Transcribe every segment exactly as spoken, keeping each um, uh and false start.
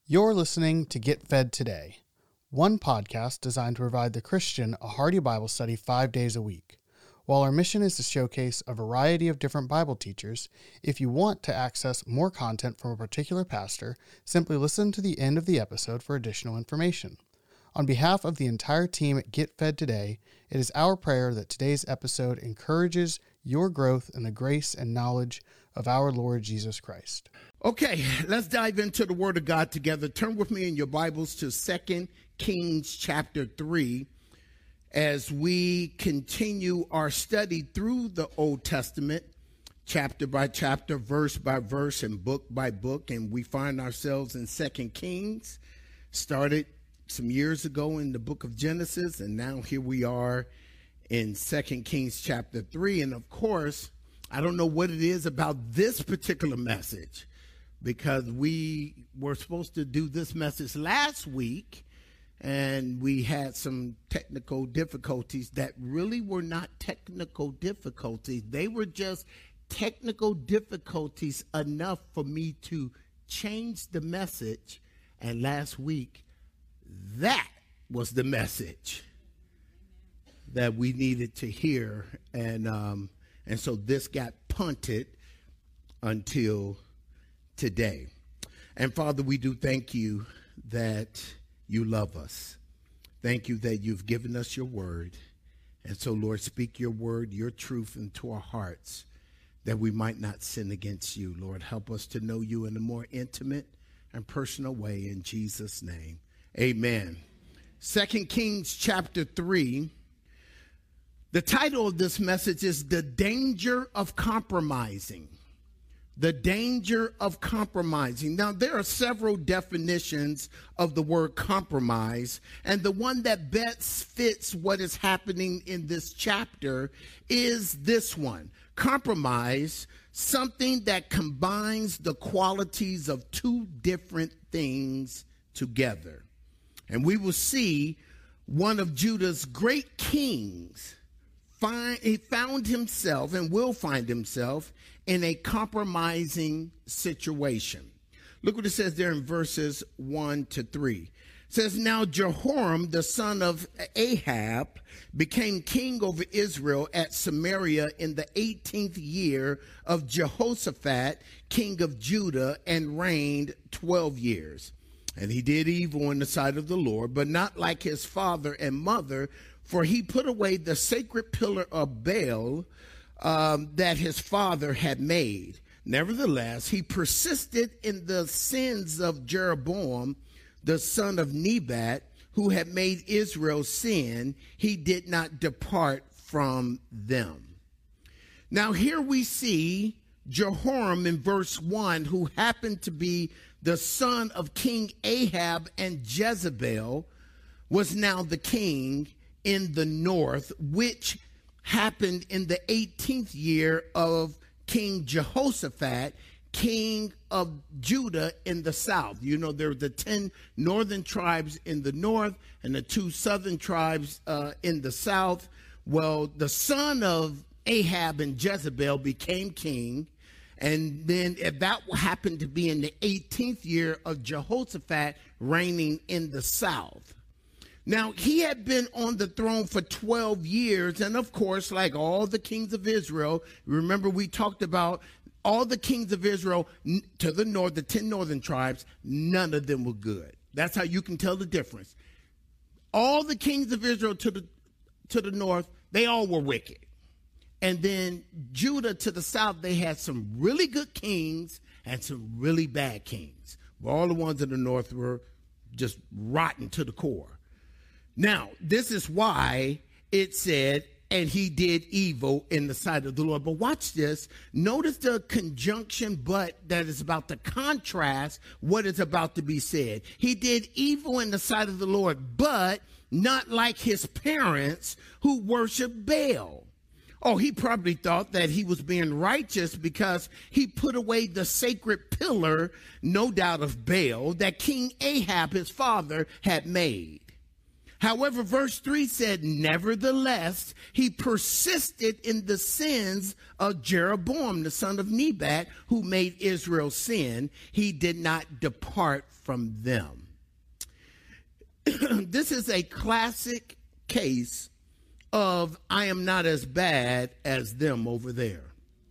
You're listening to Get Fed Today, one podcast designed to provide the Christian a hearty Bible study five days a week. While our mission is to showcase a variety of different Bible teachers, if you want to access more content from a particular pastor, simply listen to the end of the episode for additional information. On behalf of the entire team at Get Fed Today, it is our prayer that today's episode encourages your growth in the grace and knowledge of our Lord Jesus Christ. Okay, let's dive into the Word of God together. Turn with me in your Bibles to Second Kings chapter three as we continue our study through the Old Testament, chapter by chapter, verse by verse, and book by book. And we find ourselves in Second Kings, started some years ago in the book of Genesis, and now here we are in Second Kings chapter three. And of course, I don't know what it is about this particular message, because we were supposed to do this message last week, and we had some technical difficulties that really were not technical difficulties. They were just technical difficulties enough for me to change the message. And last week, that was the message that we needed to hear. And, um, and so this got punted until today. And Father, we do thank you that you love us. Thank you that you've given us your word. And so, Lord, speak your word, your truth into our hearts, that we might not sin against you. Lord, help us to know you in a more intimate and personal way, in Jesus' name. Amen. Second Kings chapter three. The title of this message is The Danger of Compromising. The danger of compromising. Now, there are several definitions of the word compromise, and the one that best fits what is happening in this chapter is this one. Compromise, something that combines the qualities of two different things together. And we will see one of Judah's great kings, find, he found himself and will find himself in a compromising situation. Look what it says there in verses one to three. It says, now Jehoram, the son of Ahab, became king over Israel at Samaria in the eighteenth year of Jehoshaphat, king of Judah, and reigned twelve years. And he did evil in the sight of the Lord, but not like his father and mother, for he put away the sacred pillar of Baal Um, that his father had made. Nevertheless, he persisted in the sins of Jeroboam, the son of Nebat, who had made Israel sin. He did not depart from them. Now here we see Jehoram in verse one, who happened to be the son of King Ahab and Jezebel, was now the king in the north, which happened in the eighteenth year of King Jehoshaphat, king of Judah in the south. You know, there were the ten northern tribes in the north and the two southern tribes uh, in the south. Well, the son of Ahab and Jezebel became king, and then that happened to be in the eighteenth year of Jehoshaphat reigning in the south. Now, he had been on the throne for twelve years, and of course, like all the kings of Israel, remember we talked about all the kings of Israel to the north, the ten northern tribes, none of them were good. That's how you can tell the difference. All the kings of Israel to the to the north, they all were wicked. And then Judah to the south, they had some really good kings and some really bad kings. But all the ones in the north were just rotten to the core. Now, this is why it said, and he did evil in the sight of the Lord. But watch this. Notice the conjunction but that is about to contrast what is about to be said. He did evil in the sight of the Lord, but not like his parents who worship Baal. Oh, he probably thought that he was being righteous because he put away the sacred pillar, no doubt of Baal, that King Ahab, his father, had made. However, verse three said, nevertheless, he persisted in the sins of Jeroboam, the son of Nebat, who made Israel sin. He did not depart from them. This is a classic case of I am not as bad as them over there.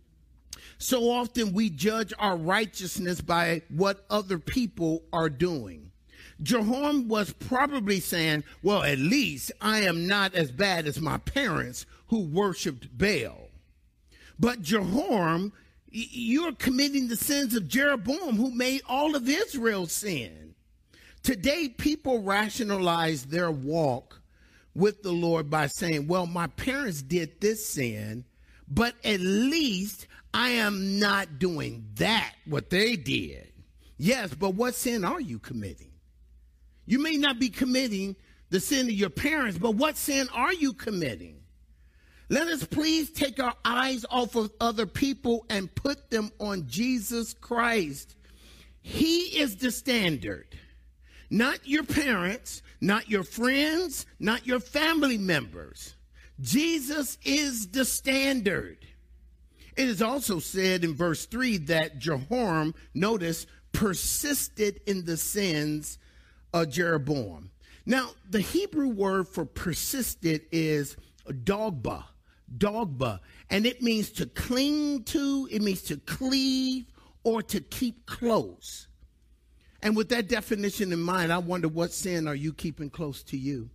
So often we judge our righteousness by what other people are doing. Jehoram was probably saying, well, at least I am not as bad as my parents who worshiped Baal. But Jehoram, you're committing the sins of Jeroboam, who made all of Israel sin. Today, people rationalize their walk with the Lord by saying, well, my parents did this sin, but at least I am not doing that, what they did. Yes, but what sin are you committing? You may not be committing the sin of your parents, but what sin are you committing? Let us please take our eyes off of other people and put them on Jesus Christ. He is the standard. Not your parents, not your friends, not your family members. Jesus is the standard. It is also said in verse three that Jehoram, notice, persisted in the sins of Jeroboam. Now, the Hebrew word for persisted is dogba, dogba, and it means to cling to, it means to cleave or to keep close. And with that definition in mind, I wonder, what sin are you keeping close to you?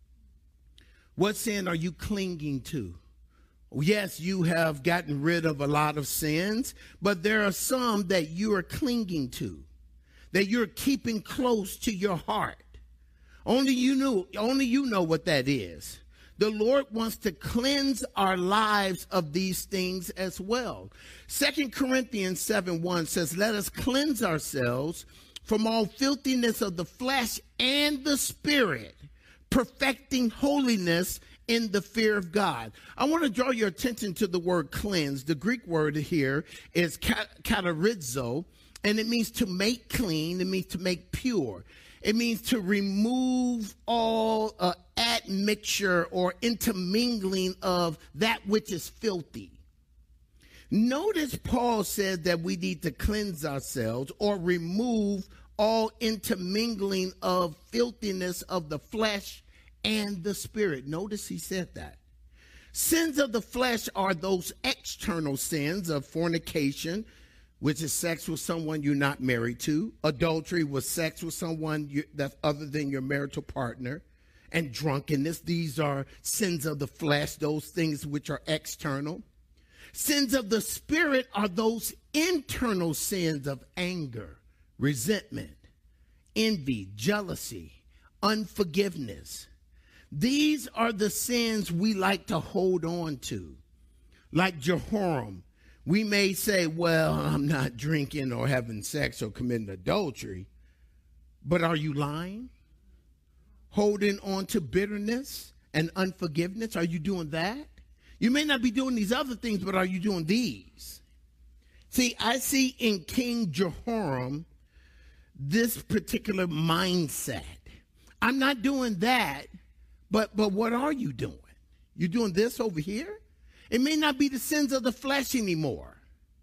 What sin are you clinging to? Yes, you have gotten rid of a lot of sins, but there are some that you are clinging to, that you're keeping close to your heart. Only you know, only you know what that is. The Lord wants to cleanse our lives of these things as well. Second Corinthians seven one says, let us cleanse ourselves from all filthiness of the flesh and the spirit, perfecting holiness in the fear of God. I want to draw your attention to the word cleanse. The Greek word here is katarizo, and it means to make clean. It means to make pure. It means to remove all uh, admixture or intermingling of that which is filthy. Notice Paul said that we need to cleanse ourselves or remove all intermingling of filthiness of the flesh and the spirit. Notice he said that. Sins of the flesh are those external sins of fornication, which is sex with someone you're not married to, adultery with sex with someone you, that's other than your marital partner, and drunkenness. These are sins of the flesh, those things which are external. Sins of the spirit are those internal sins of anger, resentment, envy, jealousy, unforgiveness. These are the sins we like to hold on to. Like Jehoram, we may say, well, I'm not drinking or having sex or committing adultery, but are you lying? Holding on to bitterness and unforgiveness? Are you doing that? You may not be doing these other things, but are you doing these? See, I see in King Jehoram this particular mindset. I'm not doing that, but but what are you doing? You doing this over here? It may not be the sins of the flesh anymore.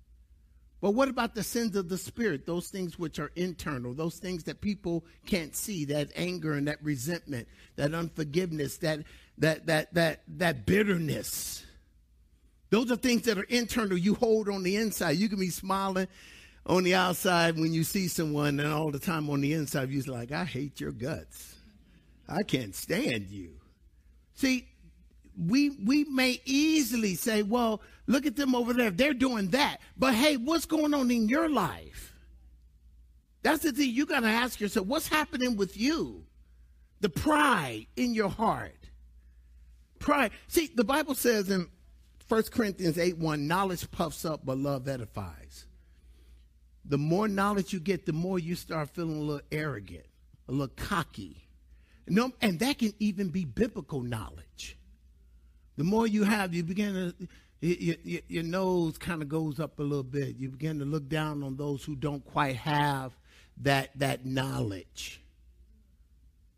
But what about the sins of the spirit? Those things which are internal, those things that people can't see, that anger and that resentment, that unforgiveness, that that that that that bitterness. Those are things that are internal, you hold on the inside. You can be smiling on the outside when you see someone, and all the time on the inside, you're like, I hate your guts. I can't stand you. See, we we may easily say, well, look at them over there. They're doing that. But, hey, what's going on in your life? That's the thing you got to ask yourself. What's happening with you? The pride in your heart. Pride. See, the Bible says in First Corinthians eight one, knowledge puffs up, but love edifies. The more knowledge you get, the more you start feeling a little arrogant, a little cocky. No, and that can even be biblical knowledge. The more you have, you begin to, your, your, your nose kind of goes up a little bit. You begin to look down on those who don't quite have that, that knowledge.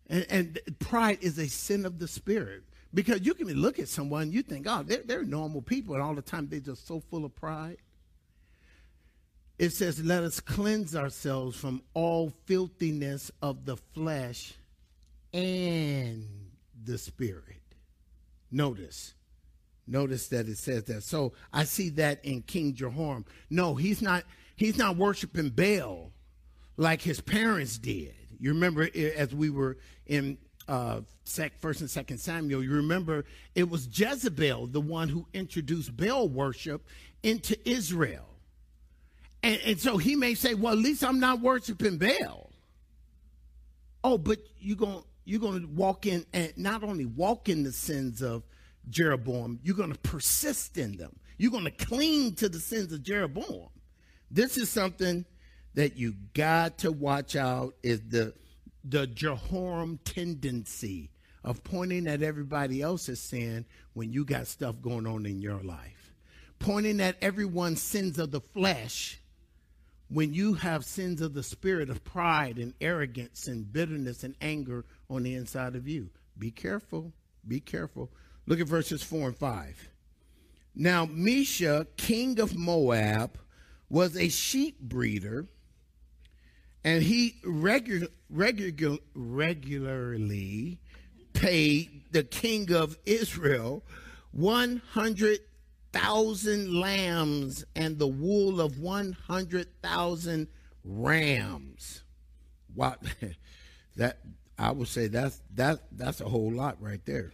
And, and pride is a sin of the spirit. Because you can look at someone, you think, oh, they're, they're normal people, and all the time they're just so full of pride. It says, let us cleanse ourselves from all filthiness of the flesh and the spirit. Notice. Notice that it says that. So I see that in King Jehoram. No, he's not, he's not worshiping Baal like his parents did. You remember as we were in uh, First and Second Samuel, you remember it was Jezebel, the one who introduced Baal worship into Israel. And, and so he may say, well, at least I'm not worshiping Baal. Oh, but you're going you're going to walk in and not only walk in the sins of Jeroboam, you're going to persist in them. You're going to cling to the sins of Jeroboam. This is something that you got to watch out, is the the Jehoram tendency of pointing at everybody else's sin when you got stuff going on in your life. Pointing at everyone's sins of the flesh when you have sins of the spirit of pride and arrogance and bitterness and anger on the inside of you. Be careful. Be careful. Look at verses four and five. Now, Mesha, king of Moab, was a sheep breeder, and he regu- regu- regularly paid the king of Israel one hundred thousand lambs and the wool of one hundred thousand rams. Wow, that I would say that's that that's a whole lot right there.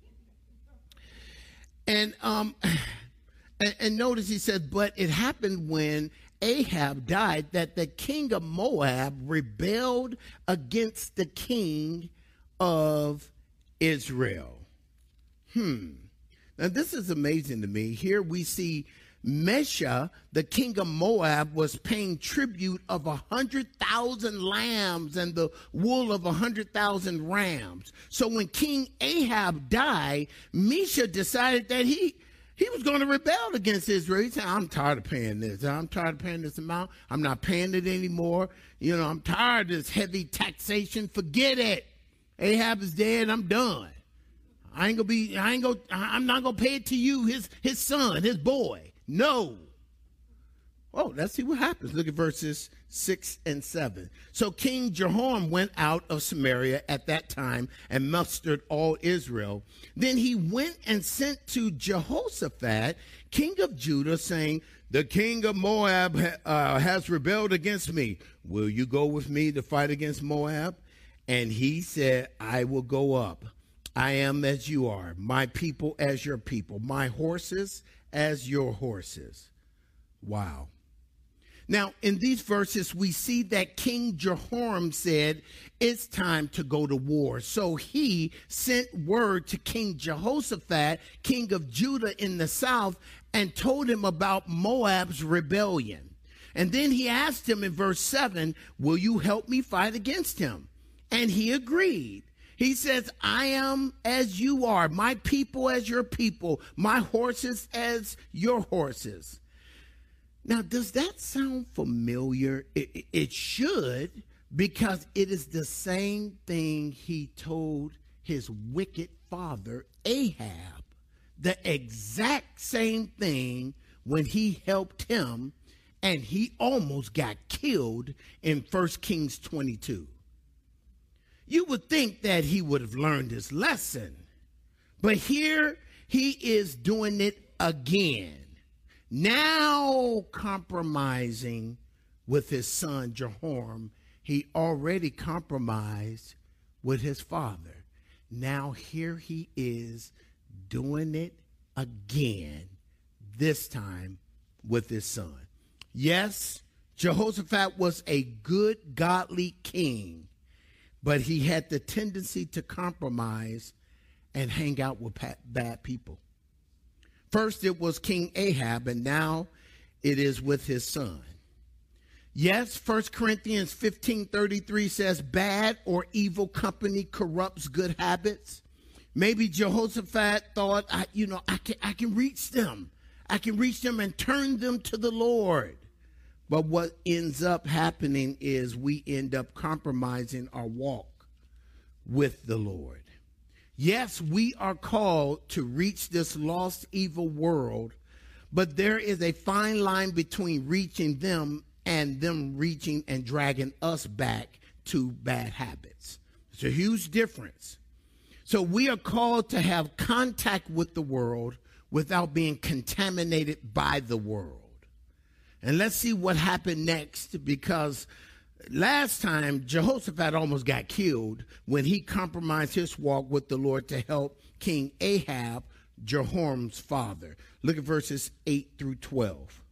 And um, and, and notice he said, but it happened when Ahab died that the king of Moab rebelled against the king of Israel. Hmm. Now, this is amazing to me. Here we see Mesha, the king of Moab, was paying tribute of a hundred thousand lambs and the wool of a hundred thousand rams. So when King Ahab died, Mesha decided that he he was going to rebel against Israel. He said, I'm tired of paying this. I'm tired of paying this amount. I'm not paying it anymore. You know, I'm tired of this heavy taxation. Forget it. Ahab is dead. I'm done. I ain't gonna be, I ain't gonna, I'm not gonna pay it to you, his his son, his boy. No. Oh, let's see what happens. Look at verses six and seven. So King Jehoram went out of Samaria at that time and mustered all Israel. Then he went and sent to Jehoshaphat, king of Judah, saying, the king of Moab uh, has rebelled against me. Will you go with me to fight against Moab? And he said, I will go up. I am as you are, my people as your people, my horses as your horses. Wow. Now, in these verses, we see that King Jehoram said, it's time to go to war. So he sent word to King Jehoshaphat, king of Judah in the south, and told him about Moab's rebellion. And then he asked him in verse seven, will you help me fight against him? And he agreed. He says, I am as you are, my people as your people, my horses as your horses. Now, does that sound familiar? It, it should, because it is the same thing he told his wicked father, Ahab. The exact same thing when he helped him, and he almost got killed in First Kings twenty-two. You would think that he would have learned his lesson, but here he is doing it again. Now compromising with his son Jehoram. He already compromised with his father. Now here he is doing it again, this time with his son. Yes, Jehoshaphat was a good, godly king, but he had the tendency to compromise and hang out with bad people. First, it was King Ahab, and now it is with his son. Yes, First Corinthians fifteen thirty-three says, bad or evil company corrupts good habits. Maybe Jehoshaphat thought, I, you know, I can, I can reach them. I can reach them and turn them to the Lord. But what ends up happening is we end up compromising our walk with the Lord. Yes, we are called to reach this lost, evil world, but there is a fine line between reaching them and them reaching and dragging us back to bad habits. It's a huge difference. So we are called to have contact with the world without being contaminated by the world. And let's see what happened next, because last time Jehoshaphat almost got killed when he compromised his walk with the Lord to help King Ahab, Jehoram's father. Look at verses eight through twelve.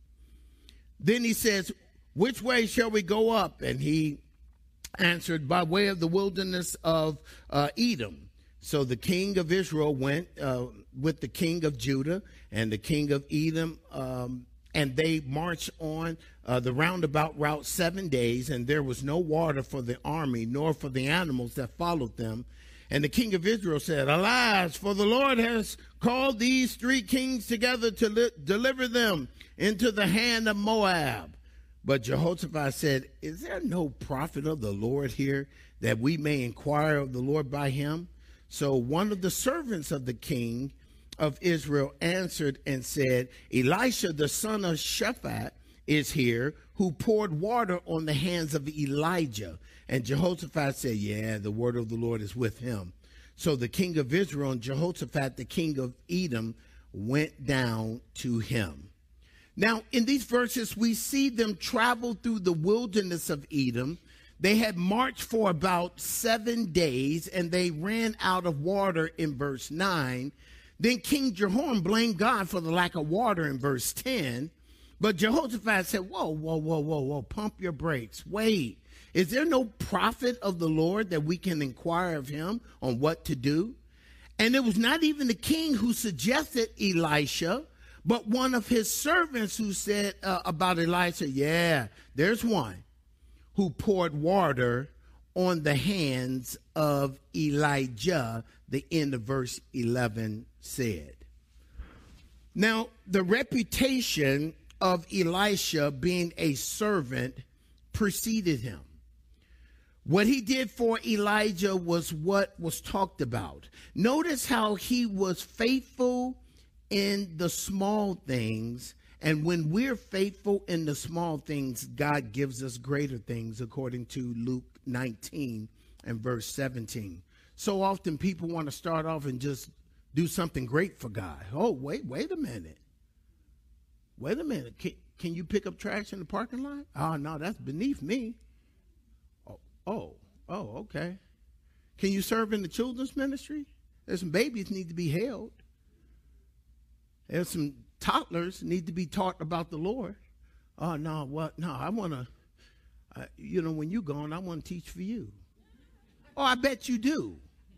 Then he says, which way shall we go up? And he answered, by way of the wilderness of uh, Edom. So the king of Israel went uh, with the king of Judah and the king of Edom, um, and they marched on uh, the roundabout route seven days, and there was no water for the army, nor for the animals that followed them. And the king of Israel said, alas, for the Lord has called these three kings together to li- deliver them into the hand of Moab. But Jehoshaphat said, is there no prophet of the Lord here, that we may inquire of the Lord by him? So one of the servants of the king of Israel answered and said, Elisha, the son of Shaphat, is here, who poured water on the hands of Elijah. And Jehoshaphat said, yeah, the word of the Lord is with him. So the king of Israel and Jehoshaphat, the king of Edom, went down to him. Now, in these verses, we see them travel through the wilderness of Edom. They had marched for about seven days, and they ran out of water in verse nine. Then King Jehoram blamed God for the lack of water in verse ten. But Jehoshaphat said, whoa, whoa, whoa, whoa, whoa, pump your brakes. Wait, is there no prophet of the Lord that we can inquire of him on what to do? And it was not even the king who suggested Elisha, but one of his servants who said uh, about Elisha, yeah, there's one who poured water on the hands of Elijah, the end of verse eleven said. Now, the reputation of Elisha being a servant preceded him. What he did for Elijah was what was talked about. Notice how he was faithful in the small things, and when we're faithful in the small things, God gives us greater things, according to Luke nineteen and verse seventeen. So often people want to start off and just do something great for God. Oh, wait, wait a minute. Wait a minute. Can, can you pick up trash in the parking lot? Oh, no, that's beneath me. Oh, oh, oh, okay. Can you serve in the children's ministry? There's some babies need to be held. There's some toddlers need to be taught about the Lord. Oh, no, what? No, I want to, uh, you know, when you're gone, I want to teach for you. Oh, I bet you do.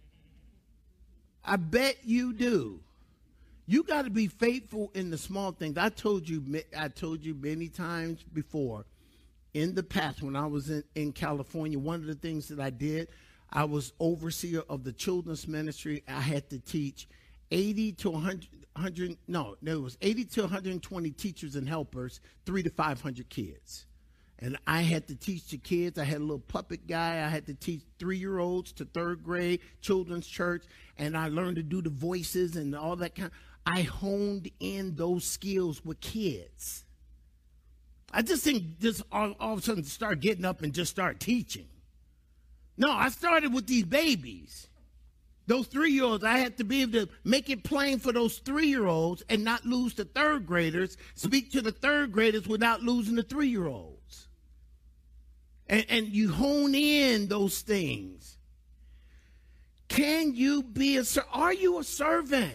I bet you do. You got to be faithful in the small things. I told you, I told you many times before, in the past when I was in, in California, one of the things that I did, I was overseer of the children's ministry. I had to teach eighty to one hundred, one hundred no, no, it was eighty to one hundred twenty teachers and helpers, three to five hundred kids. And I had to teach the kids. I had a little puppet guy. I had to teach three-year-olds to third grade, children's church, and I learned to do the voices and all that kind. I honed in those skills with kids. I just didn't just all, all of a sudden start getting up and just start teaching. No, I started with these babies. Those three-year-olds, I had to be able to make it plain for those three-year-olds and not lose the third graders, speak to the third graders without losing the three-year-olds. And, and you hone in those things. Can you be a servant? Are you a servant?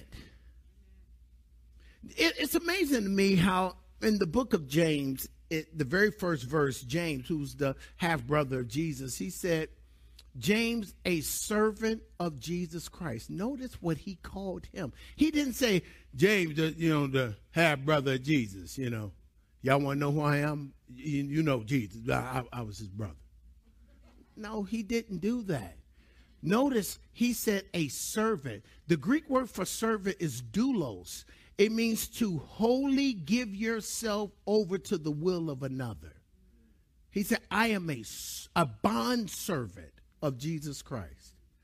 It, it's amazing to me how in the book of James, it, the very first verse, James, who's the half-brother of Jesus, he said, James, a servant of Jesus Christ. Notice what he called him. He didn't say, James, the, you know, the half-brother of Jesus, you know. Y'all want to know who I am? You, you know Jesus. I, I was his brother. No, he didn't do that. Notice he said a servant. The Greek word for servant is doulos. It means to wholly give yourself over to the will of another. He said, I am a, a bond servant of Jesus Christ.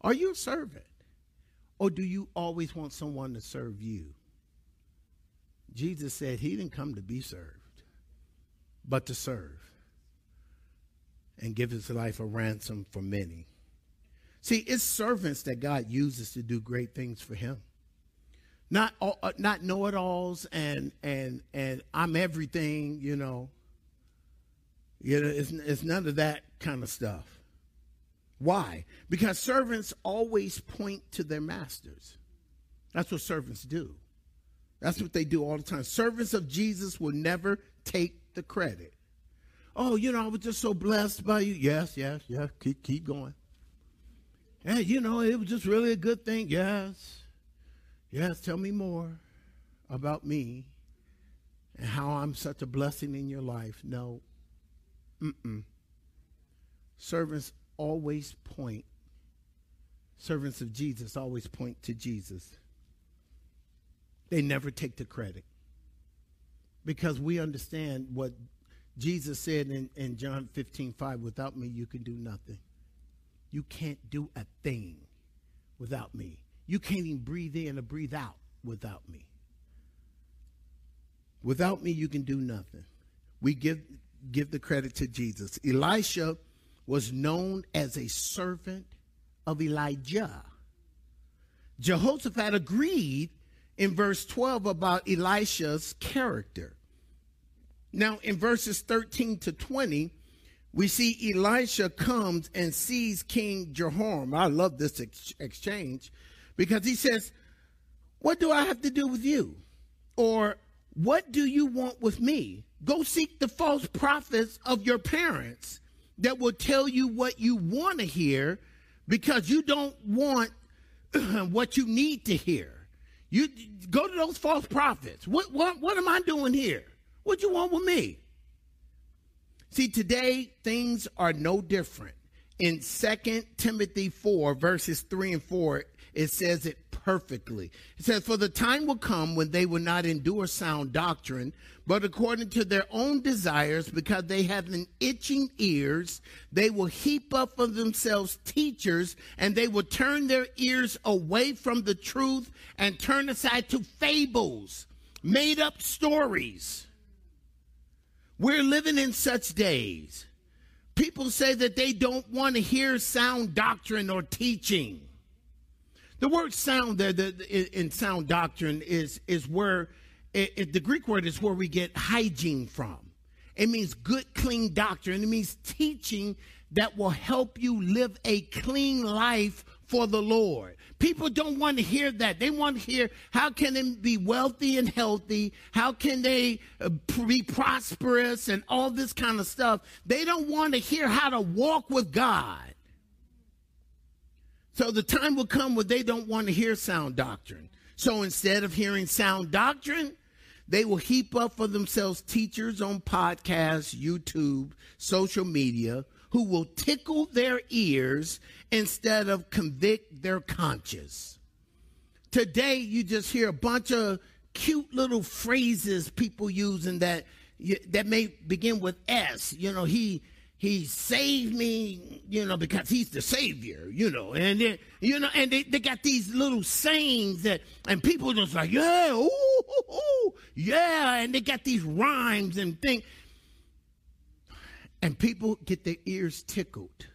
Are you a servant? Or do you always want someone to serve you? Jesus said he didn't come to be served, but to serve and give his life a ransom for many. See, it's servants that God uses to do great things for him. Not all, uh, not know-it-alls and and and I'm everything, you know. You know, it's, it's none of that kind of stuff. Why? Because servants always point to their masters. That's what servants do. That's what they do all the time. Servants of Jesus will never take the credit. Oh, you know, I was just so blessed by you. Yes, yes, yes. Keep, keep going. Hey, you know, it was just really a good thing. Yes. Yes, tell me more about me and how I'm such a blessing in your life. No. Mm-mm. Servants always point, servants of Jesus always point to Jesus. They never take the credit. Because we understand what Jesus said in, in John fifteen five, without me you can do nothing. You can't do a thing without me. You can't even breathe in or breathe out without me. Without me you can do nothing. We give give the credit to Jesus. Elisha was known as a servant of Elijah. Jehoshaphat agreed in verse twelve about Elisha's character. Now, in verses thirteen to twenty, we see Elisha comes and sees King Jehoram. I love this ex- exchange because he says, what do I have to do with you? Or what do you want with me? Go seek the false prophets of your parents that will tell you what you want to hear because you don't want what you need to hear. You go to those false prophets. What, what, what am I doing here? What you want with me? See, today things are no different. In Second Timothy four, verses three and four, it says it perfectly. It says, for the time will come when they will not endure sound doctrine, but according to their own desires, because they have an itching ears, they will heap up for themselves teachers, and they will turn their ears away from the truth and turn aside to fables, made up stories. We're living in such days. People say that they don't want to hear sound doctrine or teaching. The word sound there the, in sound doctrine is, is where, it, it, the Greek word is where we get hygiene from. It means good, clean doctrine. It means teaching that will help you live a clean life for the Lord. People don't want to hear that. They want to hear, how can they be wealthy and healthy? How can they uh, be prosperous and all this kind of stuff? They don't want to hear how to walk with God. So the time will come where they don't want to hear sound doctrine. So instead of hearing sound doctrine, they will heap up for themselves teachers on podcasts, YouTube, social media, who will tickle their ears instead of convict their conscience. Today, you just hear a bunch of cute little phrases people using that that may begin with S. You know, he he saved me, you know, because he's the savior, you know. And then, you know, and they, they got these little sayings that, and people just like, yeah, ooh, ooh, ooh, yeah, and they got these rhymes and things. And people get their ears tickled.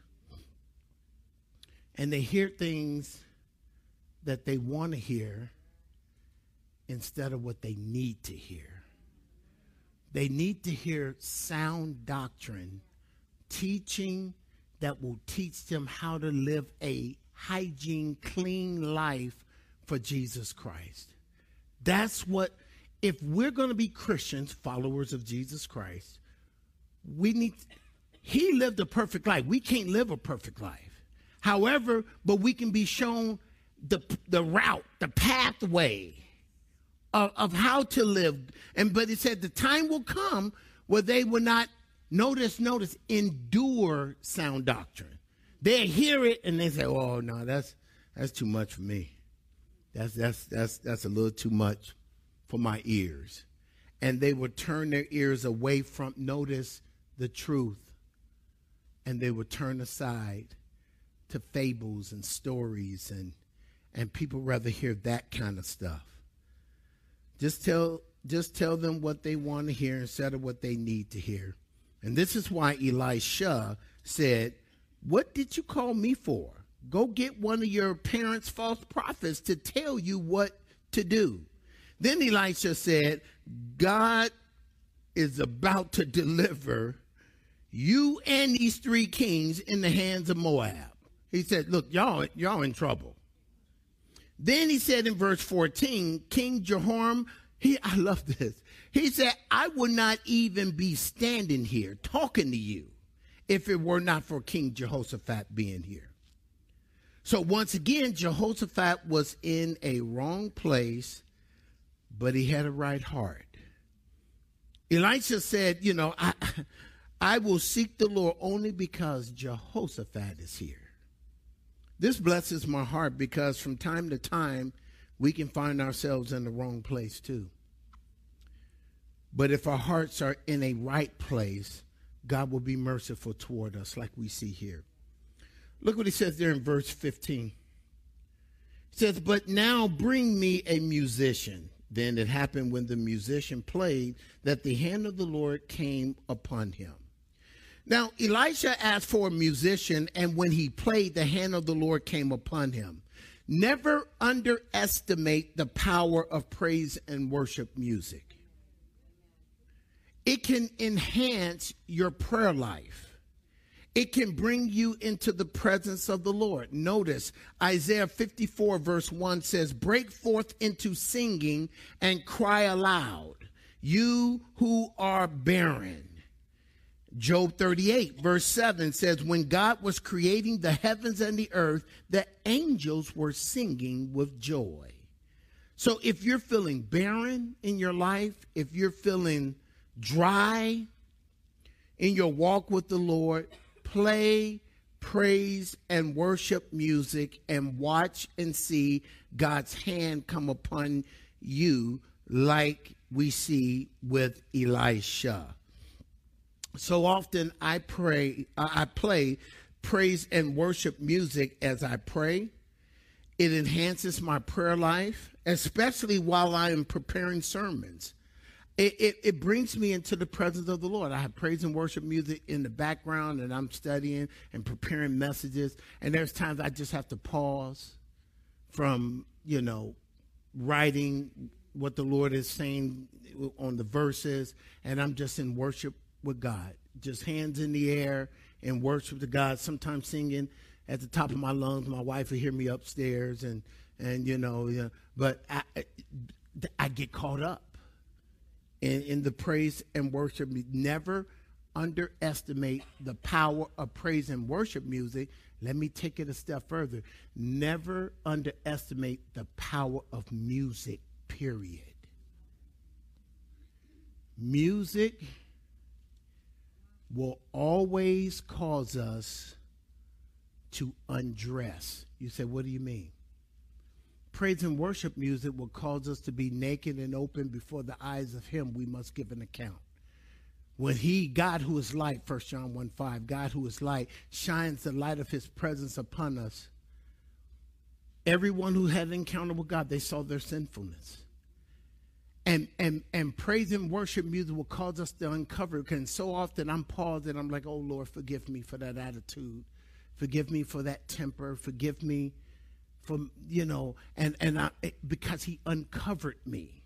And they hear things that they want to hear instead of what they need to hear. They need to hear sound doctrine, teaching that will teach them how to live a hygiene, clean life for Jesus Christ. That's what, if we're going to be Christians, followers of Jesus Christ, we need, he lived a perfect life. We can't live a perfect life. However, but we can be shown the the route, the pathway of, of how to live. And but it said the time will come where they will not, notice, notice, endure sound doctrine. They hear it and they say, oh no, that's that's too much for me. That's that's that's that's a little too much for my ears. And they would turn their ears away from, notice, the truth, and they would turn aside to fables and stories, and and people rather hear that kind of stuff. Just tell just tell them what they want to hear instead of what they need to hear. And this is why Elisha said, "What did you call me for? Go get one of your parents' false prophets to tell you what to do." Then Elisha said, "God is about to deliver you and these three kings in the hands of Moab." He said, "Look, y'all, y'all in trouble." Then he said in verse fourteen, King Jehoram, he, I love this. He said, "I would not even be standing here talking to you if it were not for King Jehoshaphat being here." So once again, Jehoshaphat was in a wrong place, but he had a right heart. Elisha said, you know, I, I will seek the Lord only because Jehoshaphat is here. This blesses my heart because from time to time, we can find ourselves in the wrong place too. But if our hearts are in a right place, God will be merciful toward us like we see here. Look what he says there in verse fifteen. He says, "But now bring me a musician." Then it happened when the musician played that the hand of the Lord came upon him. Now, Elisha asked for a musician, and when he played, the hand of the Lord came upon him. Never underestimate the power of praise and worship music. It can enhance your prayer life. It can bring you into the presence of the Lord. Notice Isaiah fifty-four verse one says, "Break forth into singing and cry aloud, you who are barren." Job thirty-eight verse seven says, "When God was creating the heavens and the earth, the angels were singing with joy." So if you're feeling barren in your life, if you're feeling dry in your walk with the Lord, play praise and worship music and watch and see God's hand come upon you like we see with Elisha. So often I pray, I play praise and worship music as I pray. It enhances my prayer life, especially while I am preparing sermons. It, it, it brings me into the presence of the Lord. I have praise and worship music in the background, and I'm studying and preparing messages. And there's times I just have to pause from, you know, writing what the Lord is saying on the verses, and I'm just in worship with God, just hands in the air and worship to God, sometimes singing at the top of my lungs. My wife will hear me upstairs, and, and you know, you know but I, I get caught up in, in the praise and worship. Never underestimate the power of praise and worship music. Let me take it a step further. Never underestimate the power of music, period. Music will always cause us to undress. You say, what do you mean? Praise and worship music will cause us to be naked and open before the eyes of him we must give an account. When he, God who is light, First John one five, God who is light, shines the light of his presence upon us. Everyone who had an encounter with God, they saw their sinfulness. And and and praise and worship music will cause us to uncover. And so often I'm paused and I'm like, oh, Lord, forgive me for that attitude. Forgive me for that temper. Forgive me for, you know, and, and I, because he uncovered me.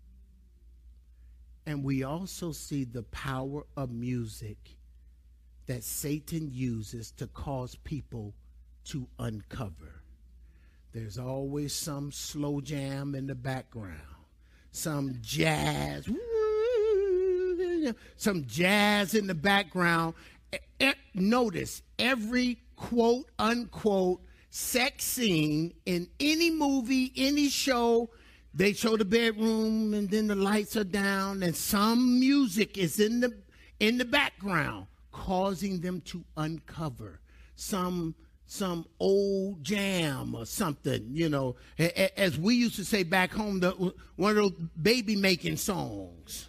And we also see the power of music that Satan uses to cause people to uncover. There's always some slow jam in the background. Some jazz, some jazz in the background. Notice every quote unquote sex scene in any movie, any show, they show the bedroom and then the lights are down and some music is in the in the background causing them to uncover some some old jam or something, you know, as we used to say back home, the, one of those baby making songs.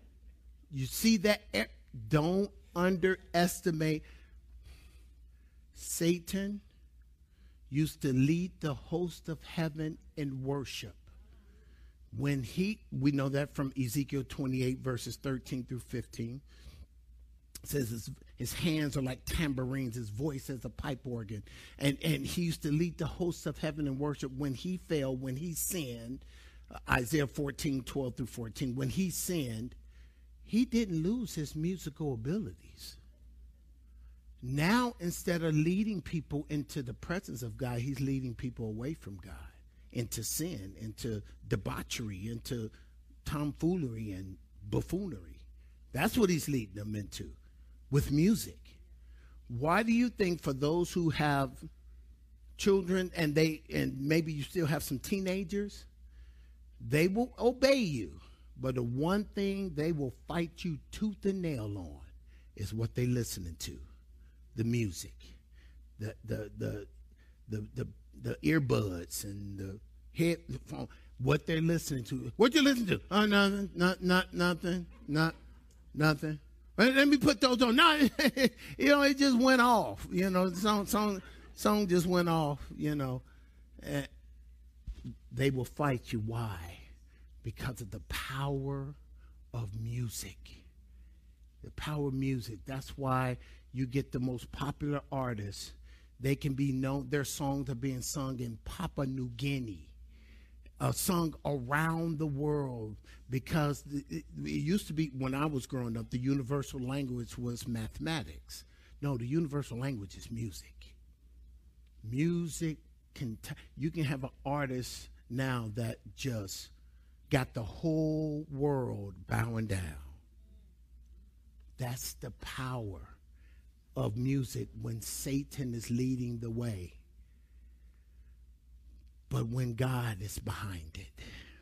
You see that? Don't underestimate. Satan used to lead the host of heaven in worship. When he, we know that from Ezekiel twenty-eight, verses thirteen through fifteen. It says his, his hands are like tambourines, his voice is a pipe organ. And, and he used to lead the hosts of heaven in worship. When he fell, when he sinned, uh, Isaiah fourteen, twelve through fourteen, when he sinned, he didn't lose his musical abilities. Now, instead of leading people into the presence of God, he's leading people away from God, into sin, into debauchery, into tomfoolery and buffoonery. That's what he's leading them into with music. Why do you think for those who have children and they and maybe you still have some teenagers, they will obey you, but the one thing they will fight you tooth and nail on is what they're listening to. The music, the the the the the, the earbuds and the headphone, what they're listening to. What you listen to? Oh, nothing, not not nothing, not nothing. Let, let me put those on. No, you know, it just went off. You know, the song song song just went off. You know, and they will fight you. Why? Because of the power of music. The power of music. That's why you get the most popular artists. They can be known, their songs are being sung in Papua New Guinea, uh, sung around the world, because it, it used to be, when I was growing up, the universal language was mathematics. No, the universal language is music. Music, can t- you can have an artist now that just got the whole world bowing down. That's the power of music when Satan is leading the way. But when God is behind it,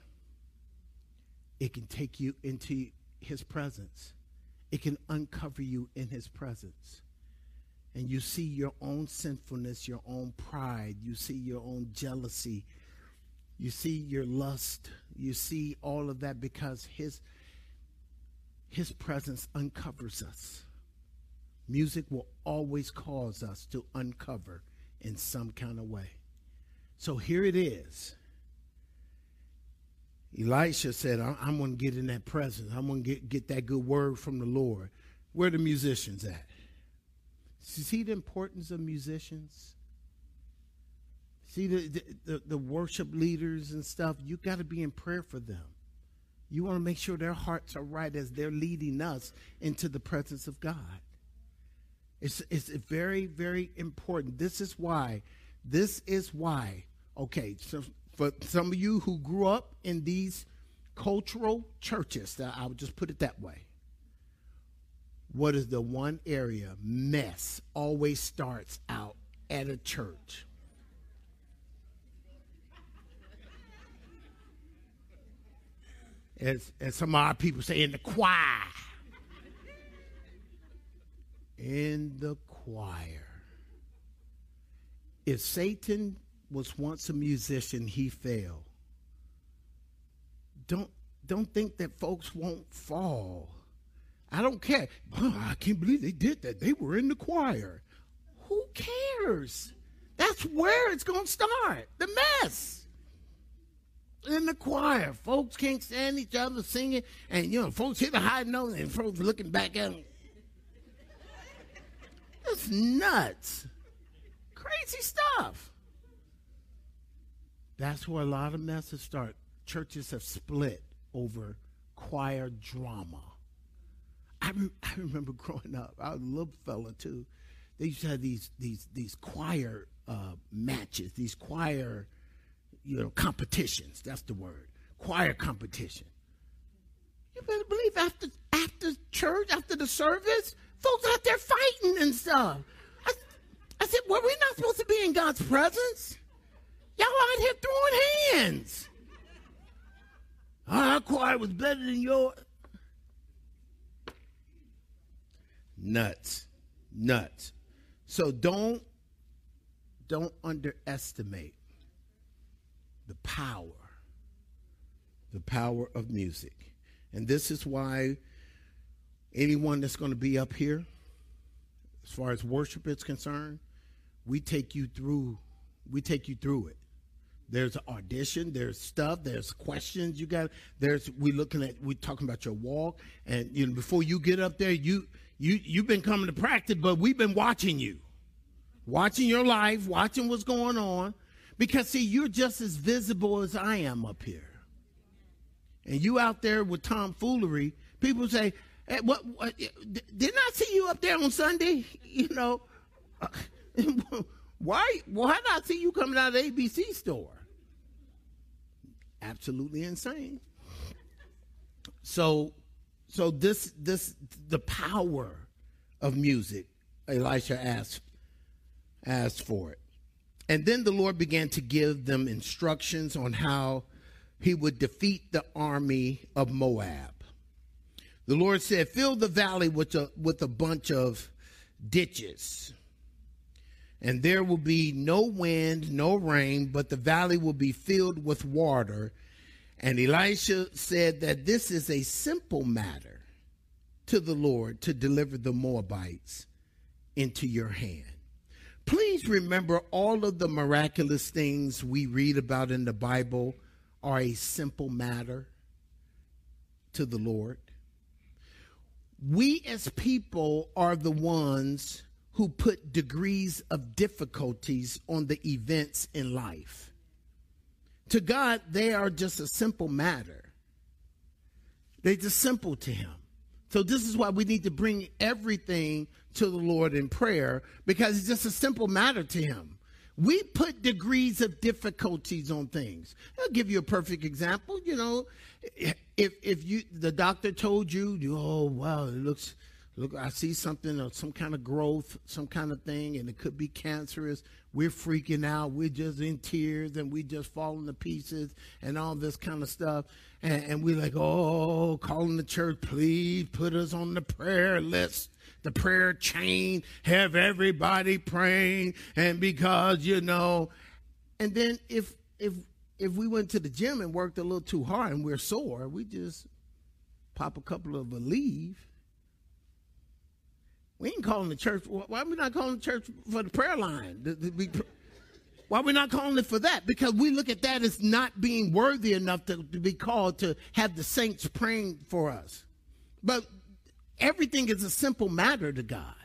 it can take you into his presence. It can uncover you in his presence. And you see your own sinfulness, your own pride. You see your own jealousy. You see your lust. You see all of that because his, his presence uncovers us. Music will always cause us to uncover in some kind of way. So here it is. Elisha said, I'm going to get in that presence. I'm going to get, get that good word from the Lord. Where are the musicians at? See the importance of musicians? See the, the, the, the worship leaders and stuff? You got to be in prayer for them. You want to make sure their hearts are right as they're leading us into the presence of God. It's, it's very, very important. This is why, this is why, okay, so for some of you who grew up in these cultural churches, I would just put it that way. What is the one area mess always starts out at a church? As, as some of our people say, in the choir. In the choir. If Satan was once a musician, he fell. Don't, don't think that folks won't fall. I don't care. Oh, I can't believe they did that. They were in the choir. Who cares? That's where it's going to start. The mess. In the choir. Folks can't stand each other singing. And, you know, folks hit a high note and folks looking back at them. It's nuts. Crazy stuff. That's where a lot of messes start. Churches have split over choir drama. I, re- I remember growing up, I was a little fella too. They used to have these these these choir uh, matches, these choir, you know, competitions. That's the word, choir competition. You better believe after after church, after the service, folks out there fighting and stuff. I, I said, well, we're not supposed to be in God's presence. Y'all out here throwing hands. Our choir was better than yours. Nuts. Nuts. So don't, don't underestimate the power, the power of music. And this is why anyone that's going to be up here, as far as worship is concerned, we take you through, we take you through it. There's an audition, there's stuff, there's questions you got. There's we looking at we talking about your walk, and you know before you get up there, you you you've been coming to practice, but we've been watching you, watching your life, watching what's going on, because see, you're just as visible as I am up here, and you out there with tomfoolery. People say, hey, "What? what didn't I see you up there on Sunday?" You know. Why why not see you coming out of the A B C store? Absolutely insane. So so this this the power of music, Elisha asked asked for it. And then the Lord began to give them instructions on how he would defeat the army of Moab. The Lord said, fill the valley with a with a bunch of ditches. And there will be no wind, no rain, but the valley will be filled with water. And Elisha said that this is a simple matter to the Lord to deliver the Moabites into your hand. Please remember, all of the miraculous things we read about in the Bible are a simple matter to the Lord. We as people are the ones who put degrees of difficulties on the events in life. To God, they are just a simple matter. They're just simple to him. So this is why we need to bring everything to the Lord in prayer, because it's just a simple matter to him. We put degrees of difficulties on things. I'll give you a perfect example. You know, if if you the doctor told you, oh, wow, it looks Look, I see something or some kind of growth, some kind of thing, and it could be cancerous. We're freaking out. We're just in tears, and we just falling to pieces and all this kind of stuff. And, and we're like, oh, calling the church, please put us on the prayer list, the prayer chain, have everybody praying. And because, you know, and then if if if we went to the gym and worked a little too hard and we're sore, we just pop a couple of Aleve. We ain't calling the church. Why are we not calling the church for the prayer line? Why are we not calling it for that? Because we look at that as not being worthy enough to, to be called to have the saints praying for us. But everything is a simple matter to God.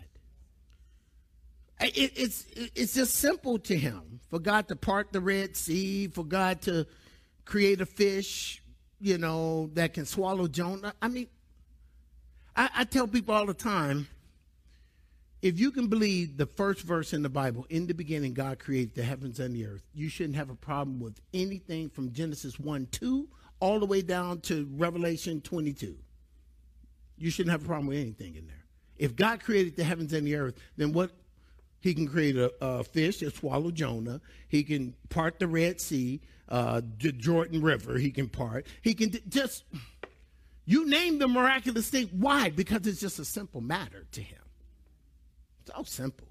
It, it's, it's just simple to him. For God to part the Red Sea, for God to create a fish, you know, that can swallow Jonah. I mean, I, I tell people all the time, if you can believe the first verse in the Bible, in the beginning, God created the heavens and the earth, you shouldn't have a problem with anything from Genesis one two all the way down to Revelation twenty-two. You shouldn't have a problem with anything in there. If God created the heavens and the earth, then what? He can create a, a fish that swallowed Jonah. He can part the Red Sea, uh, the Jordan River. He can part. He can d- just, you name the miraculous thing. Why? Because it's just a simple matter to him. So simple.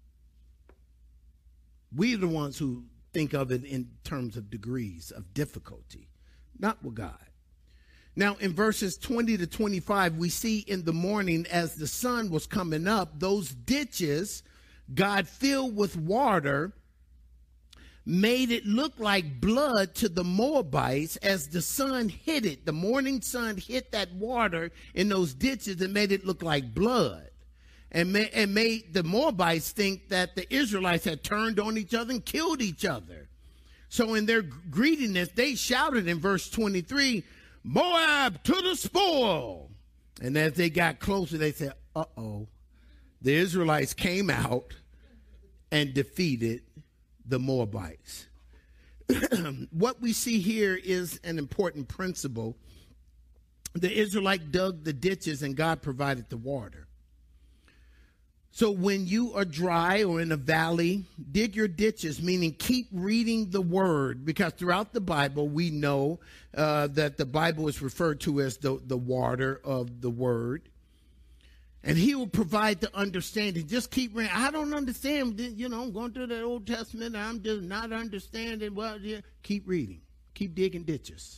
We're the ones who think of it in terms of degrees of difficulty, not with God. Now, in verses twenty to twenty-five, we see in the morning as the sun was coming up, those ditches God filled with water made it look like blood to the Moabites as the sun hit it. The morning sun hit that water in those ditches and made it look like blood. And, ma- and made the Moabites think that the Israelites had turned on each other and killed each other. So in their greediness, they shouted in verse twenty-three, Moab to the spoil. And as they got closer, they said, uh-oh. The Israelites came out and defeated the Moabites. What we see here is an important principle. The Israelites dug the ditches and God provided the water. So when you are dry or in a valley, dig your ditches, meaning keep reading the word, because throughout the Bible, we know uh, that the Bible is referred to as the, the water of the word. And he will provide the understanding. Just keep reading. I don't understand. You know, I'm going through the Old Testament. I'm just not understanding. Well, yeah. Keep reading. Keep digging ditches.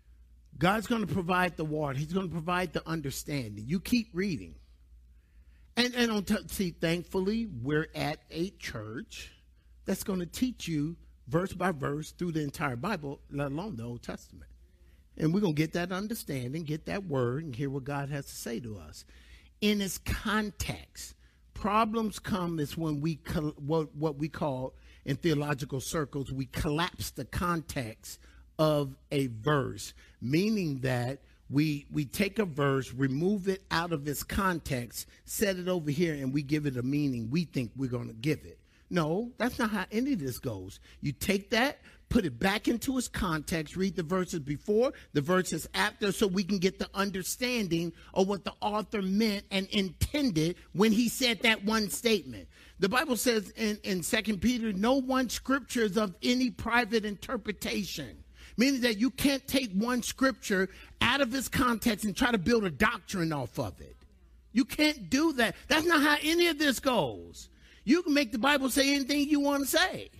God's going to provide the water. He's going to provide the understanding. You keep reading. And, and on t- see, thankfully, we're at a church that's going to teach you verse by verse through the entire Bible, let alone the Old Testament. And we're going to get that understanding, get that word, and hear what God has to say to us. In its context, problems come is when we, col- what, what we call in theological circles, we collapse the context of a verse, meaning that we we take a verse, remove it out of its context, set it over here, and we give it a meaning we think we're going to give it. No, that's not how any of this goes. You take that, put it back into its context, read the verses before, the verses after, so we can get the understanding of what the author meant and intended when he said that one statement. The Bible says in, in Second Peter, no one scripture is of any private interpretation. Meaning that you can't take one scripture out of its context and try to build a doctrine off of it. You can't do that. That's not how any of this goes. You can make the Bible say anything you want to say.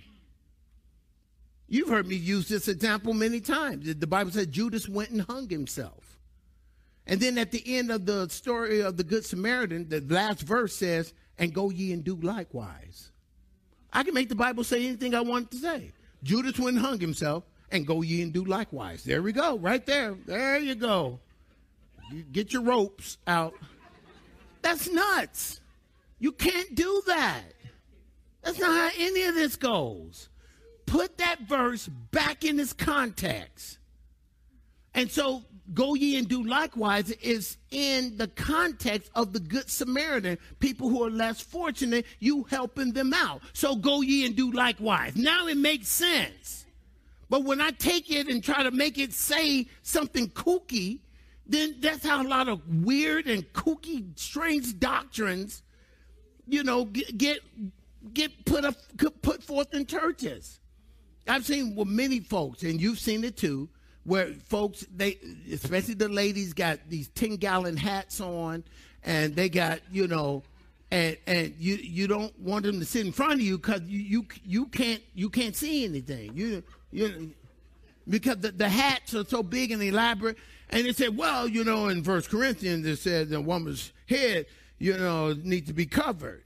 You've heard me use this example many times. The Bible said Judas went and hung himself. And then at the end of the story of the Good Samaritan, the last verse says, and go ye and do likewise. I can make the Bible say anything I want it to say. Judas went and hung himself. And go ye and do likewise. There we go, right there. There you go. You get your ropes out. That's nuts. You can't do that. That's not how any of this goes. Put that verse back in its context. And so, go ye and do likewise is in the context of the Good Samaritan, people who are less fortunate, you helping them out. So, go ye and do likewise. Now it makes sense. But when I take it and try to make it say something kooky, then that's how a lot of weird and kooky, strange doctrines, you know, get get, get put up, put forth in churches. I've seen with many folks, and you've seen it too, where folks, they, especially the ladies, got these ten-gallon hats on, and they got, you know, and and you you don't want them to sit in front of you because you, you you can't you can't see anything. You you because the, the hats are so big and elaborate. And they said, well, you know, in First Corinthians it said the woman's head, you know, needs to be covered.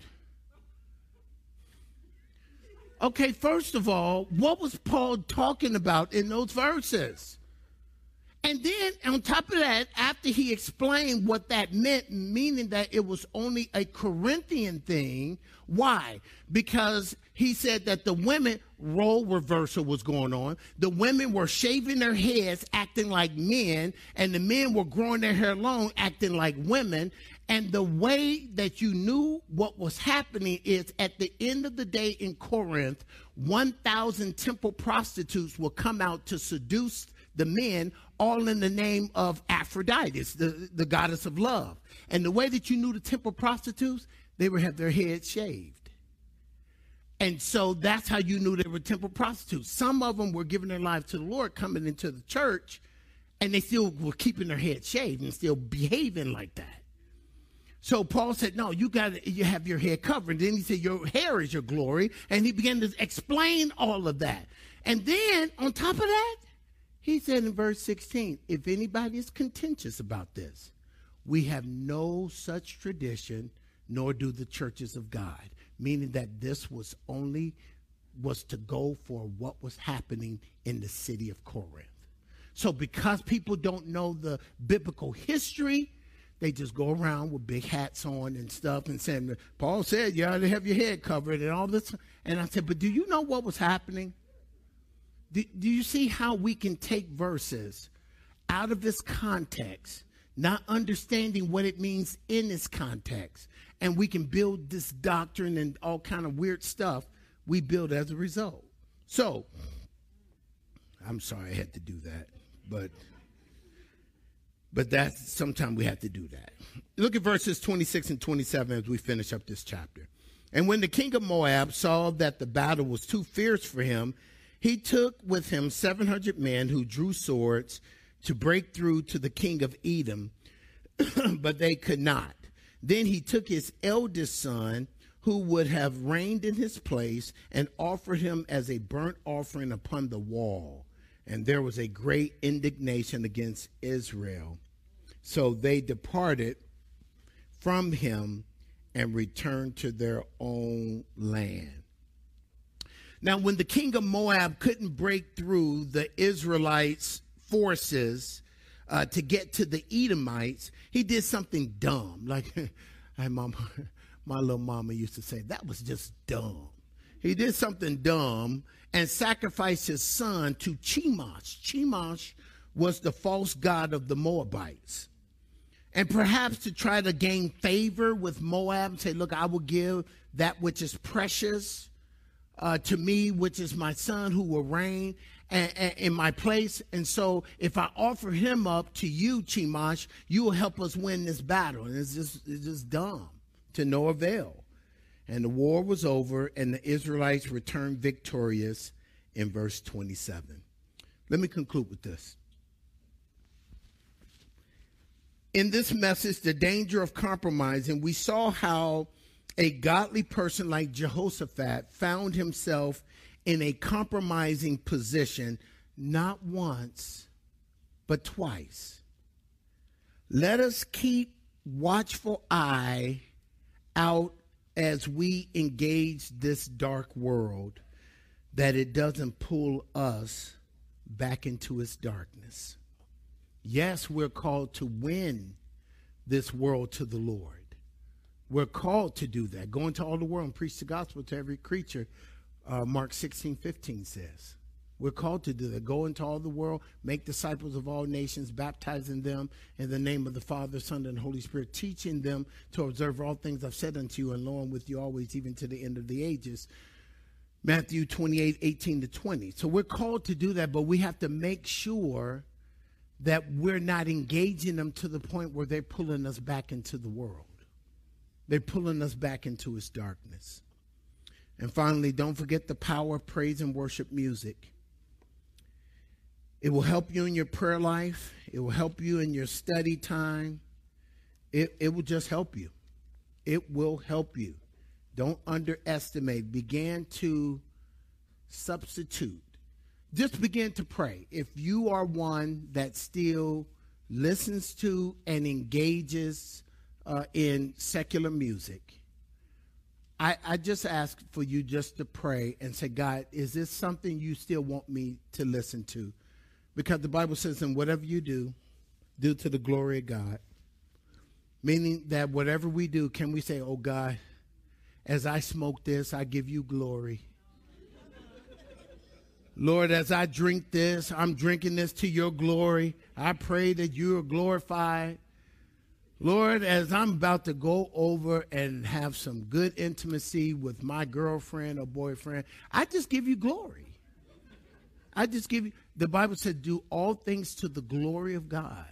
Okay, first of all, what was Paul talking about in those verses? And then on top of that, after he explained what that meant, meaning that it was only a Corinthian thing, why? Because he said that the women, role reversal was going on. The women were shaving their heads, acting like men, and the men were growing their hair long, acting like women. And the way that you knew what was happening is at the end of the day in Corinth, one thousand temple prostitutes will come out to seduce the men, all in the name of Aphrodite, the, the goddess of love. And the way that you knew the temple prostitutes, they would have their heads shaved. And so that's how you knew they were temple prostitutes. Some of them were giving their lives to the Lord, coming into the church, and they still were keeping their head shaved and still behaving like that. So Paul said, no, you got to you have your hair covered. Then he said, your hair is your glory. And he began to explain all of that. And then on top of that, he said in verse sixteen, if anybody is contentious about this, we have no such tradition, nor do the churches of God. Meaning that this was only, was to go for what was happening in the city of Corinth. So because people don't know the biblical history, they just go around with big hats on and stuff and saying, Paul said you ought to have your head covered and all this. And I said, but do you know what was happening? Do, do you see how we can take verses out of this context, not understanding what it means in this context, and we can build this doctrine and all kind of weird stuff we build as a result? So, I'm sorry I had to do that, but but that's sometimes we have to do that. Look at verses twenty-six and twenty-seven as we finish up this chapter. And when the king of Moab saw that the battle was too fierce for him, he took with him seven hundred men who drew swords to break through to the king of Edom, but they could not. Then he took his eldest son, who would have reigned in his place, and offered him as a burnt offering upon the wall. And there was a great indignation against Israel. So they departed from him and returned to their own land. Now, when the king of Moab couldn't break through the Israelites' forces uh, to get to the Edomites, he did something dumb. Like my mama, my little mama used to say, that was just dumb. He did something dumb and sacrificed his son to Chemosh. Chemosh was the false god of the Moabites. And perhaps to try to gain favor with Moab and say, look, I will give that which is precious uh, to me, which is my son who will reign and, and, in my place. And so if I offer him up to you, Chemosh, you will help us win this battle. And it's just, it's just dumb, to no avail. And the war was over, and the Israelites returned victorious in verse twenty-seven. Let me conclude with this. In this message, the danger of compromising, we saw how a godly person like Jehoshaphat found himself in a compromising position, not once, but twice. Let us keep watchful eye out as we engage this dark world, that it doesn't pull us back into its darkness. Yes, we're called to win this world to the Lord. We're called to do that. Go into all the world and preach the gospel to every creature, uh, Mark sixteen fifteen says. We're called to do that. Go into all the world, make disciples of all nations, baptizing them in the name of the Father, Son, and Holy Spirit, teaching them to observe all things I've said unto you, and lo, I'm with you always, even to the end of the ages. Matthew twenty-eight, eighteen to twenty. So we're called to do that, but we have to make sure that we're not engaging them to the point where they're pulling us back into the world. They're pulling us back into its darkness. And finally, don't forget the power of praise and worship music. It will help you in your prayer life. It will help you in your study time. It, it will just help you. It will help you. Don't underestimate. Begin to substitute. Just begin to pray. If you are one that still listens to and engages uh, in secular music, I, I just ask for you just to pray and say, God, is this something you still want me to listen to? Because the Bible says, and whatever you do, do to the glory of God. Meaning that whatever we do, can we say, oh God, as I smoke this, I give you glory. Lord, as I drink this, I'm drinking this to your glory. I pray that you are glorified. Lord, as I'm about to go over and have some good intimacy with my girlfriend or boyfriend, I just give you glory. I just give you, the Bible said, do all things to the glory of God.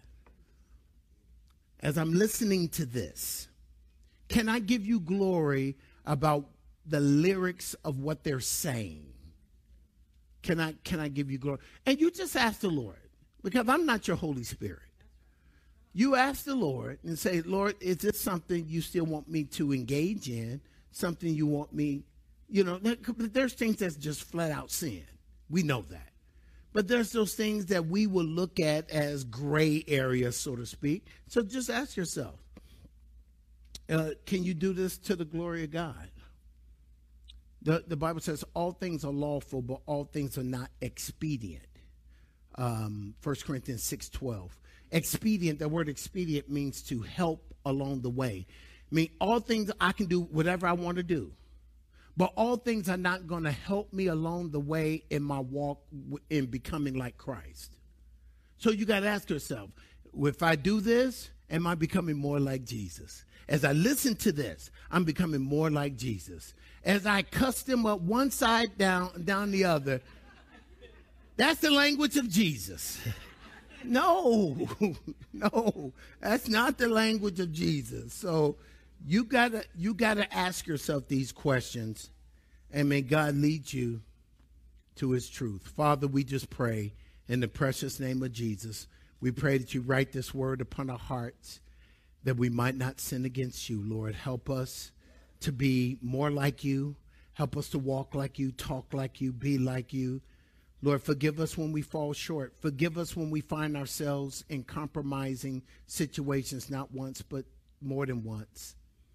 As I'm listening to this, can I give you glory about the lyrics of what they're saying? Can I can I give you glory? And you just ask the Lord, because I'm not your Holy Spirit. You ask the Lord and say, Lord, is this something you still want me to engage in? Something you want me, you know, there's things that's just flat out sin. We know that. But there's those things that we will look at as gray areas, so to speak. So just ask yourself, uh, can you do this to the glory of God? The, the Bible says all things are lawful, but all things are not expedient. Um, First Corinthians six twelve. Expedient, the word expedient means to help along the way. I mean, all things I can do whatever I want to do. But all things are not going to help me along the way in my walk in becoming like Christ. So you got to ask yourself, if I do this, am I becoming more like Jesus? As I listen to this, I'm becoming more like Jesus. As I cuss them up one side down, down the other, that's the language of Jesus. No, no, that's not the language of Jesus. So you gotta, you gotta ask yourself these questions, and may God lead you to his truth. Father, we just pray in the precious name of Jesus. We pray that you write this word upon our hearts, that we might not sin against you. Lord, help us to be more like you. Help us to walk like you, talk like you, be like you. Lord, forgive us when we fall short. Forgive us when we find ourselves in compromising situations, not once, but more than once.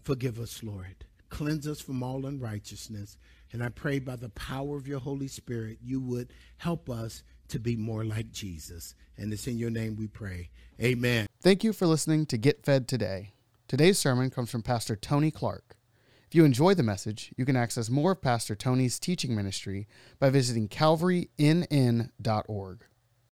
Forgive us, Lord. Cleanse us from all unrighteousness. And I pray by the power of your Holy Spirit, you would help us to be more like Jesus. And it's in your name we pray. Amen. Thank you for listening to Get Fed Today. Today's sermon comes from Pastor Tony Clark. If you enjoy the message, you can access more of Pastor Tony's teaching ministry by visiting calvary n n dot org.